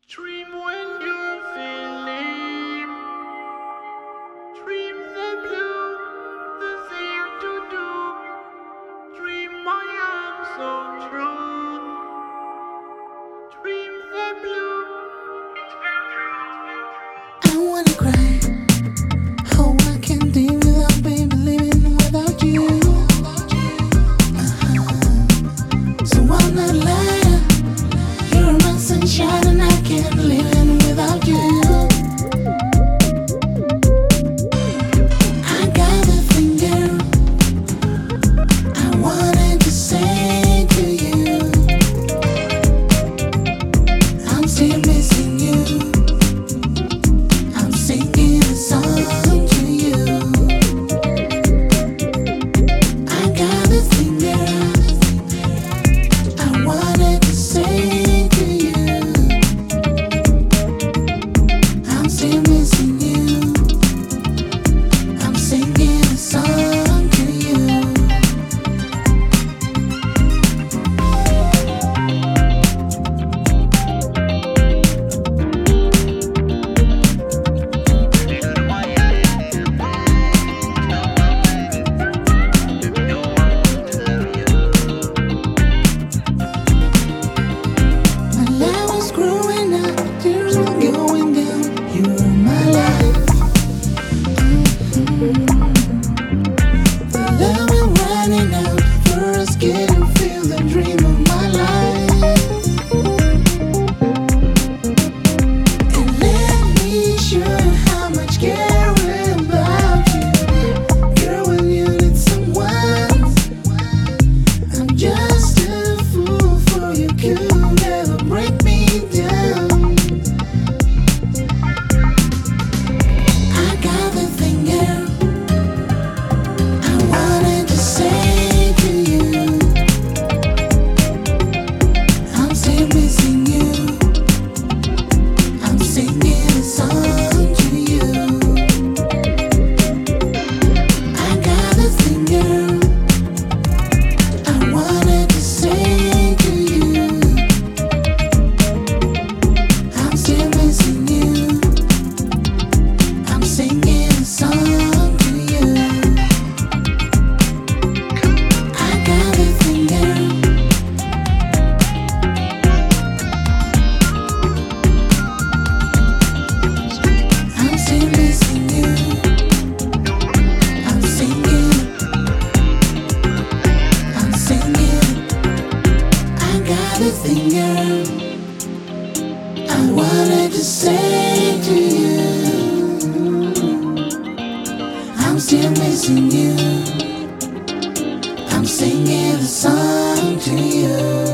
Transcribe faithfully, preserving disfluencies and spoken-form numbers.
Dream when you're feeling. Dream the blue, the thing to do. Dream I am so true. Dream the blue. I wanna cry. Oh, I can't deal without baby living without you. Uh-huh. So I'm not lying. You're my sunshine and I can't live in without you. I got the thing, girl. I wanted to say to you. I'm still missing you. I'm singing a song to you. I got this thing, girl. I wanted to say to you. I'm still missing you. I'm singing a song to you. My life was growing up, tears were going down. You were my life. Mhm. The love is running out. First, get and feel the dream of my life. And let me show you how much care about you. Girl, when you need someone, I'm just a fool for you. Could never break me down. I got the thing, girl. I wanted to say to you. I'm still missing you. I'm singing a song to you. I got the thing, girl. I wanted to say to you. I'm still missing you. I'm singing a song to you. I got the thing, girl. I'm still missing you. I'm singing. I'm singing. I got the thing, girl. I wanted to say to you. I'm still missing you. I'm singing the song to you.